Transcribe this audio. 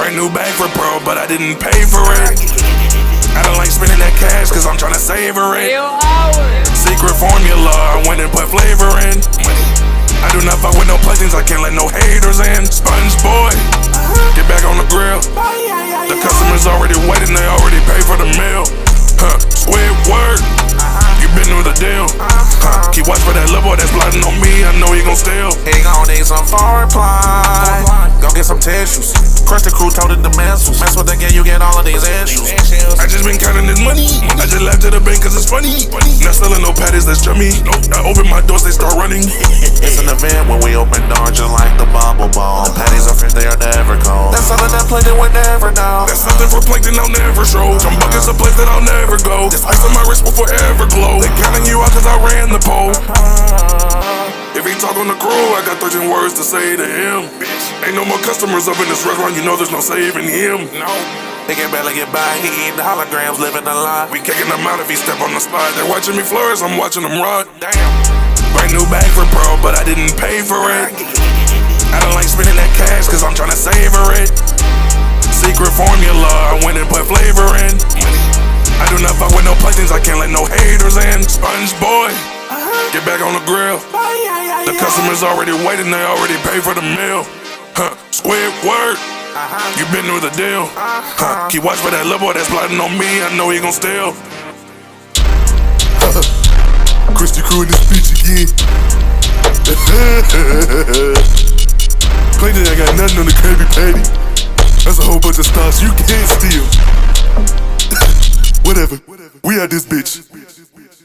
Brand new bag for bro, but I didn't pay for it. I don't like spending that cash, cause I'm tryna savor it. Secret formula, I went and put flavor in. I do not fuck with no playthings, I can't let no haters in. Sponge boy, get back on the grill. The customers already waiting, they already pay for the meal. Squidward, you been through the deal. Keep watch for that little boy that's plotting on me, I know he gon' steal. He gon' need some foreplay. Go get some tissues. Crush the crew, toted the missiles. Mess with the game, you get all of these issues. I just been counting this money. I just left to the bank cause it's funny. Not selling no patties, that's chummy. I open my doors, they start running. It's an event when we open doors just like the bubble ball. The patties are fresh, they are never cold. That's something that play that we never know. That's something for plankton I'll never show. Some buckets a place that I'll never go. This ice on my wrist will forever glow. They counting you out cause I ran the pole. If he talk on the crew, I got 13 words to say to him. Ain't no more customers up in this restaurant, you know there's no saving him. No. He can barely get by, he eating the holograms, living a lie. We kicking them out if he step on the spot. They're watching me flourish, I'm watching them rot. Damn. Brand new bag for bro, but I didn't pay for it. I don't like spending that cash, cause I'm tryna savor it. Secret formula, I went and put flavor in. I do not fuck with no playthings, I can't let no haters in. Sponge boy, get back on the grill. The customers already waiting, they already pay for the meal. Squidward, you been through the deal. Keep watch for that little boy that's plotting on me, I know he gon' steal. Christy Crew in this bitch again. Claim that I got nothing on the Krabby Patty. That's a whole bunch of stars you can't steal. Whatever, we out this bitch.